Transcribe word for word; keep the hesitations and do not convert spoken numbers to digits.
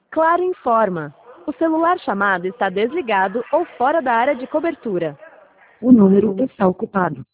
Claro informa. O celular chamado está desligado ou fora da área de cobertura. O número está ocupado.